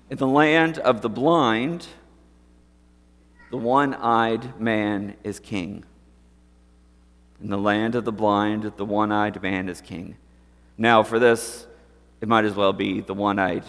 In the land of the blind, the one-eyed man is king. In the land of the blind, the one-eyed man is king. Now, for this, it might as well be the one-eyed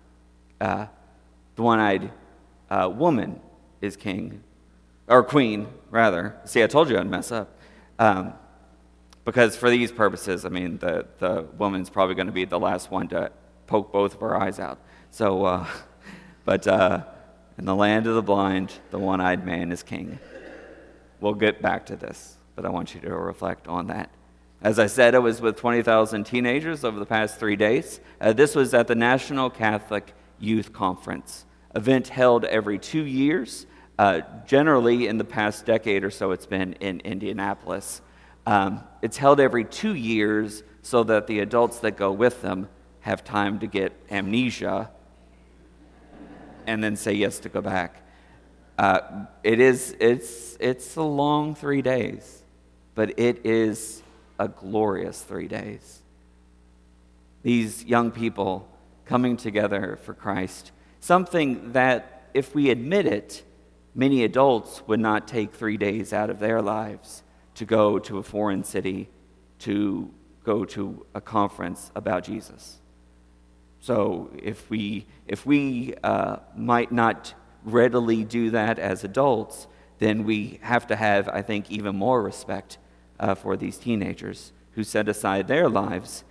woman is king, or queen, rather. See, I told you I'd mess up. Because for these purposes, I mean, the woman's probably going to be the last one to poke both of her eyes out. So, but in the land of the blind, the one-eyed man is king. We'll get back to this, but I want you to reflect on that. As I said, I was with 20,000 teenagers over the past 3 days. This was at the National Catholic Youth Conference, event held every 2 years. Generally, in the past decade or so, it's been in Indianapolis. It's held every 2 years so that the adults that go with them have time to get amnesia and then say yes to go back. It's a long 3 days, but it is a glorious 3 days. These young people coming together for Christ, something that, if we admit it, many adults would not take 3 days out of their lives to go to a foreign city, to go to a conference about Jesus. So if we might not readily do that as adults, then we have to have, I think, even more respect for these teenagers who set aside their lives,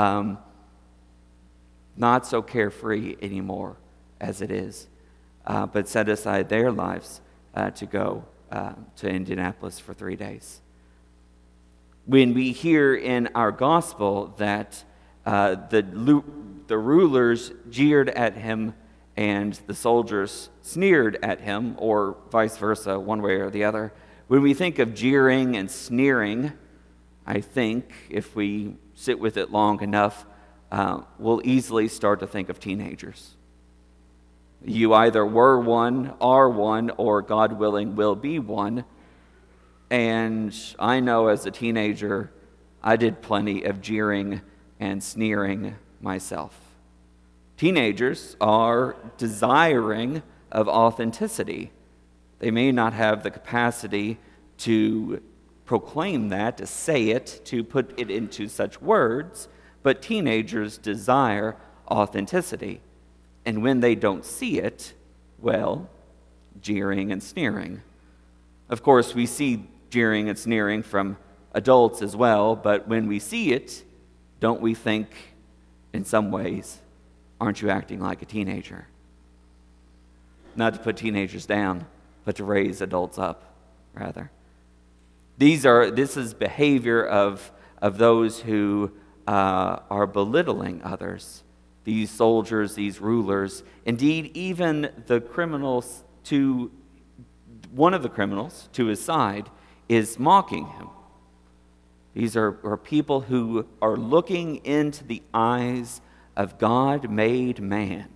not so carefree anymore as it is, but set aside their lives to go to Indianapolis for 3 days. When we hear in our gospel that the rulers jeered at him and the soldiers sneered at him, or vice versa, one way or the other, when we think of jeering and sneering, I think if we sit with it long enough, we'll easily start to think of teenagers. You either were one, are one, or God willing will be one. And I know as a teenager, I did plenty of jeering and sneering myself. Teenagers are desiring of authenticity. They may not have the capacity to proclaim that, to say it, to put it into such words, but teenagers desire authenticity. And when they don't see it, well, jeering and sneering. Of course, we see jeering and sneering from adults as well, but when we see it, don't we think, in some ways, aren't you acting like a teenager? Not to put teenagers down, but to raise adults up, rather. This is behavior of those who are belittling others. These soldiers, these rulers, indeed even the criminals, one of the criminals to his side is mocking him. These are people who are looking into the eyes of God-made man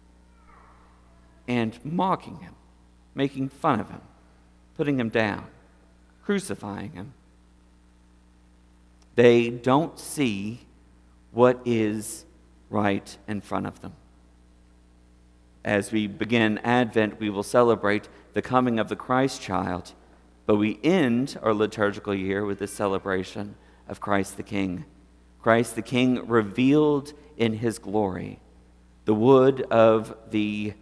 and mocking him, making fun of him, putting him down, crucifying him. They don't see what is right in front of them. As we begin Advent, we will celebrate the coming of the Christ child, but we end our liturgical year with the celebration of Christ the King. Christ the King revealed in his glory. The wood of the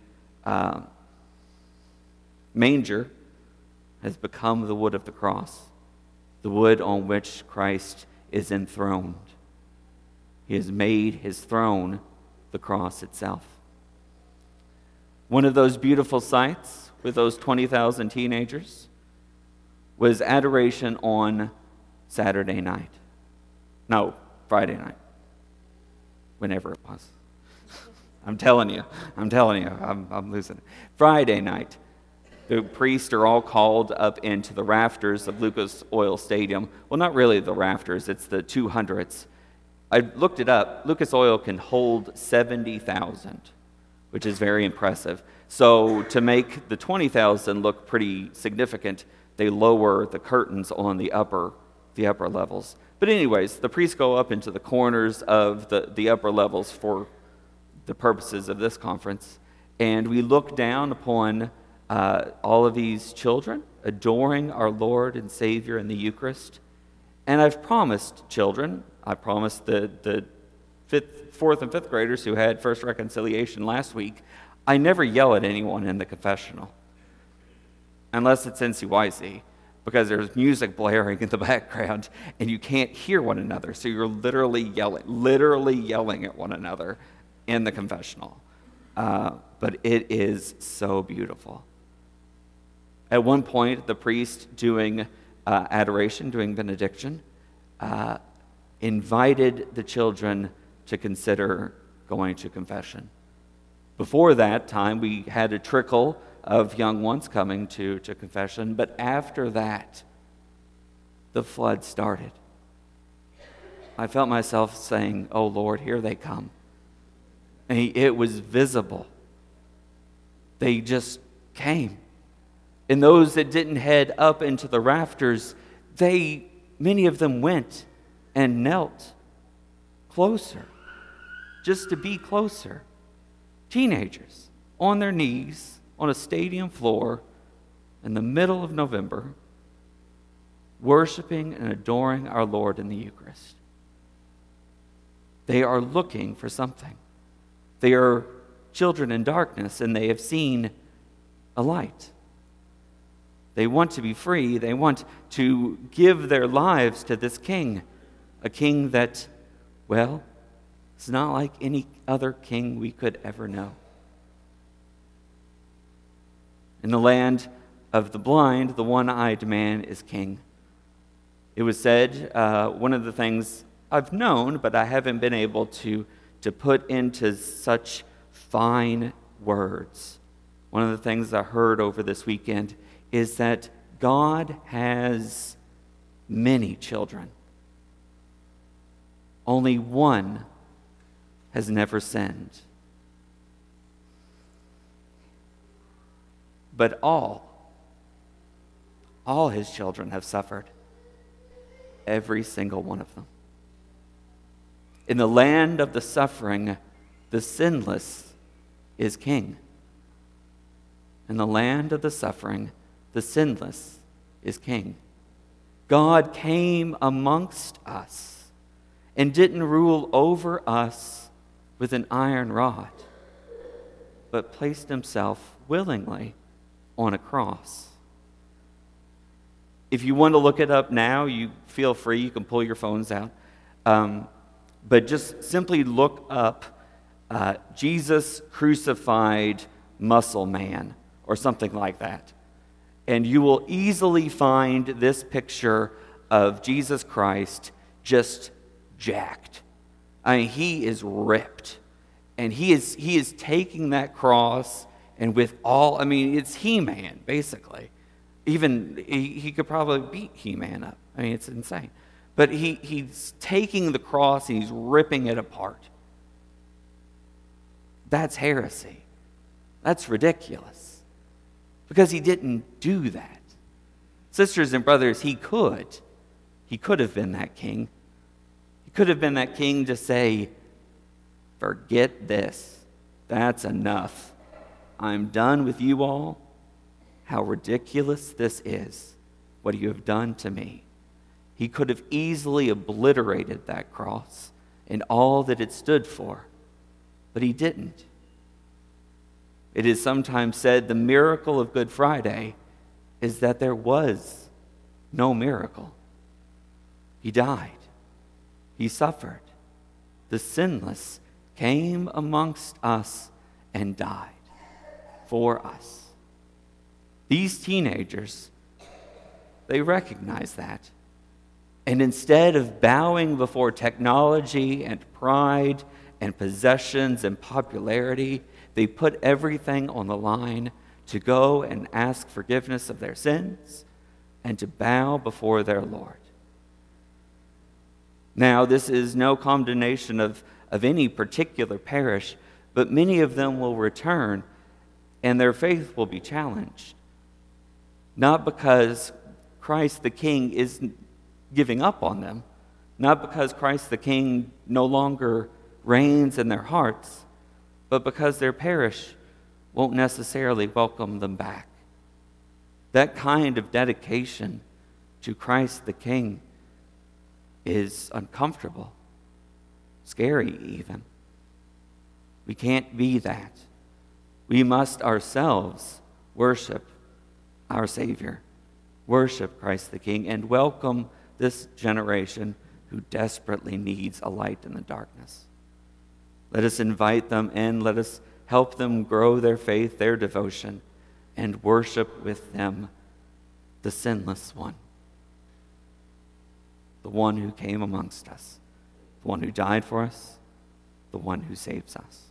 manger has become the wood of the cross, the wood on which Christ is enthroned. He has made his throne the cross itself. One of those beautiful sights with those 20,000 teenagers was adoration on Saturday night. No, Friday night. Whenever it was. I'm telling you, I'm losing it. Friday night. The priests are all called up into the rafters of Lucas Oil Stadium. Well, not really the rafters, it's the 200s. I looked it up. Lucas Oil can hold 70,000, which is very impressive. So to make the 20,000 look pretty significant, they lower the curtains on the upper levels. But anyways, the priests go up into the corners of the upper levels for the purposes of this conference, And we look down upon all of these children adoring our Lord and Savior in the Eucharist. And I've promised children, I promised the fourth and fifth graders who had first reconciliation last week, I never yell at anyone in the confessional, unless it's NCYC, because there's music blaring in the background and you can't hear one another. So you're literally yelling at one another in the confessional. But it is so beautiful. At one point, the priest doing adoration, doing benediction, invited the children to consider going to confession. Before that time, we had a trickle of young ones coming to confession, but after that, the flood started. I felt myself saying, "Oh Lord, here they come." And it was visible. They just came. And those that didn't head up into the rafters, many of them went and knelt closer, just to be closer. Teenagers on their knees on a stadium floor in the middle of November, worshiping and adoring our Lord in the Eucharist. They are looking for something. They are children in darkness, and they have seen a light. They want to be free. They want to give their lives to this king, a king that, well, is not like any other king we could ever know. In the land of the blind, the one-eyed man is king. It was said, one of the things I've known, but I haven't been able to put into such fine words. One of the things I heard over this weekend is that God has many children. Only one has never sinned. But all his children have suffered. Every single one of them. In the land of the suffering, the sinless is king. In the land of the suffering, the sinless is king. God came amongst us and didn't rule over us with an iron rod, but placed himself willingly on a cross. If you want to look it up now, you feel free. You can pull your phones out. But just simply look up Jesus crucified muscle man or something like that. And you will easily find this picture of Jesus Christ just jacked. I mean, he is ripped. And he is taking that cross, and with all, I mean, it's He-Man, basically. Even, he could probably beat He-Man up. I mean, it's insane. But he's taking the cross and he's ripping it apart. That's heresy. That's ridiculous. Because he didn't do that. Sisters and brothers, he could. He could have been that king. He could have been that king to say, forget this. That's enough. I'm done with you all. How ridiculous this is, what you have done to me. He could have easily obliterated that cross and all that it stood for, but he didn't. It is sometimes said the miracle of Good Friday is that there was no miracle. He died. He suffered. The sinless came amongst us and died for us. These teenagers, they recognize that. And instead of bowing before technology and pride and possessions and popularity, they put everything on the line to go and ask forgiveness of their sins and to bow before their Lord. Now, this is no condemnation of any particular parish, but many of them will return and their faith will be challenged. Not because Christ the King is giving up on them, not because Christ the King no longer reigns in their hearts, but because their parish won't necessarily welcome them back. That kind of dedication to Christ the King is uncomfortable, scary even. We can't be that. We must ourselves worship our Savior, worship Christ the King, and welcome this generation who desperately needs a light in the darkness. Let us invite them in. Let us help them grow their faith, their devotion, and worship with them the sinless one, the one who came amongst us, the one who died for us, the one who saves us.